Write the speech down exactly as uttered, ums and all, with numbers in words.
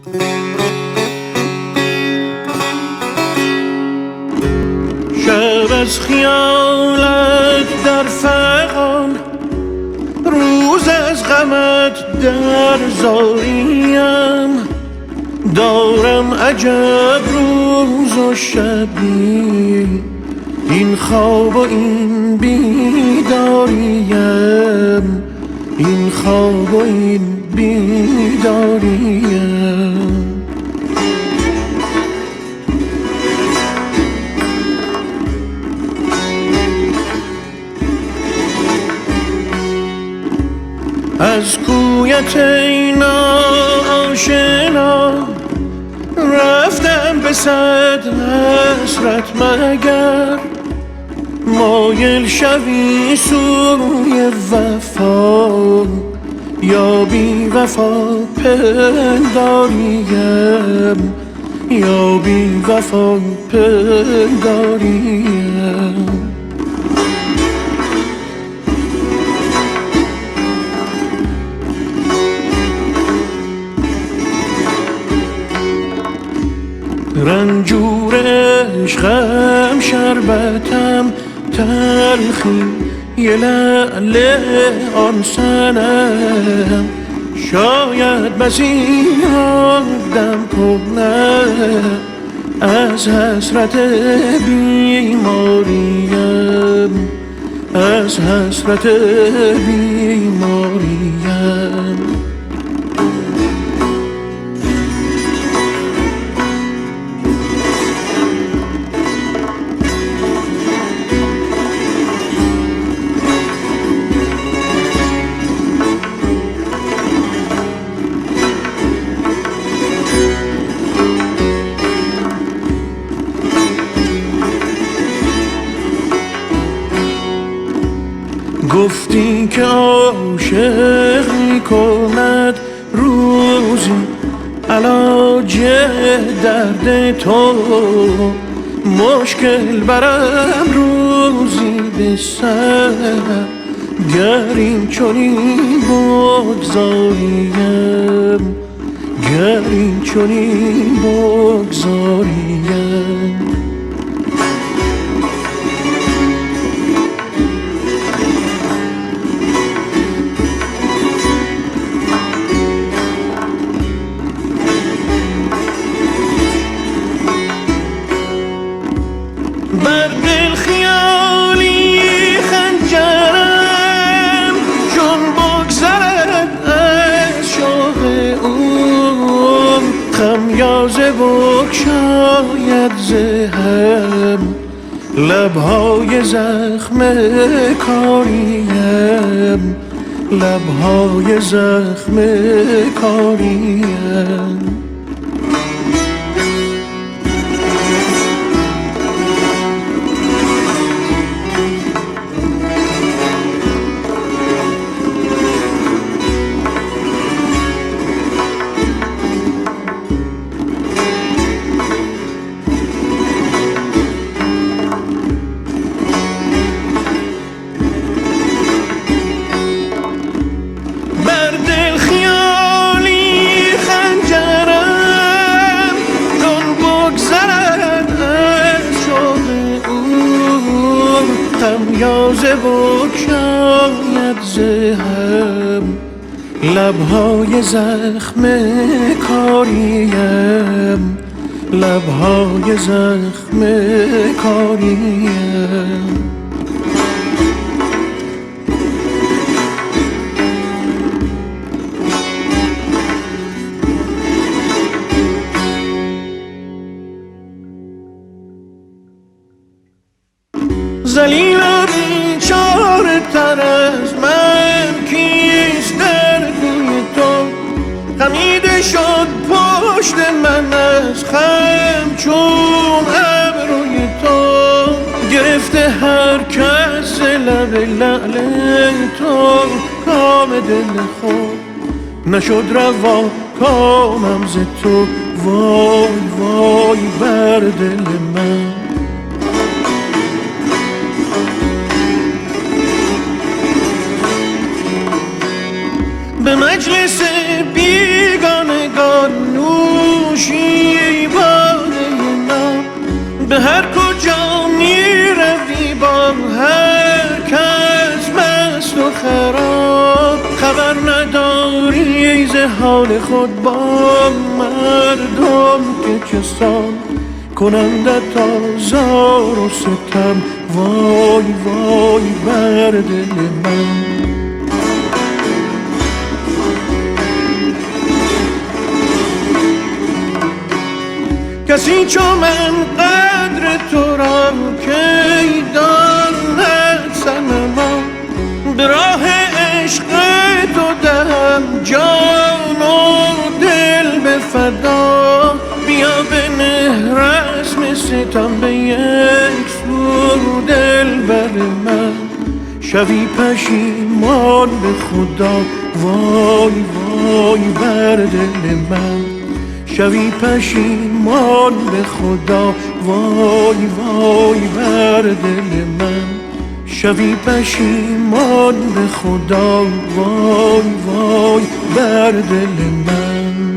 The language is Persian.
شب از خیالت در فغان، روز از غمت در زاریم. دارم عجب روز و شبی، این خواب و این بیداریم، این خواب و این بیداریم. از کویت ای ناآشنا، رفتم به صد حسرت مگر مایل شوی سوی وفا، یا بی وفا پنداریم، یا بی وفا پنداریم. رنجور عشقم شربتم تلخی، یه لعله آن سنم شاید بسی آدم کنه. از حسرت بیماریم، از حسرت بیماریم. گفتی که عاشق می کند روزی علاج درد تو، مشکل برم روزی به سر، گر این چنین بگذاریم، گر این چنین بگذاریم. بر دل خیالی خنجرم، چون بگذرد از شوق او، خمیازه بگشاید زهم، لبهای زخم کاریم، لبهای زخم کاریم. خمیازه بگشاید زهم، لبهای زخم کاریم، لبهای زخم کاریم. ذلیل و بیچاره تر از من کیست در کوی تو، خمیده شد پشت من از خم چون ابروی تو، گرفته هر کس لب لعل تو کام دل خود، نشد روا کامم ز تو، وای وای بر دل من. به مجلس بیگانگان نور به هر کجا میروی با هر کس مست و خراب، خبر نداری ز حال خود با مردم که چسان کنندت آزار و ستم. وای وای بر دل من. کسی چو من قدر تو را کی داند صنما، به راه عشق تو دهم جان و دل به فدا. بیا بنه رسم ستم به یک سو دل بر من، شوی پشیمان به خدا. وای وای بر دل من، شوی پشیمان به خدا. وای وای بر دل من، شوی پشیمان به خدا. وای وای بر دل من.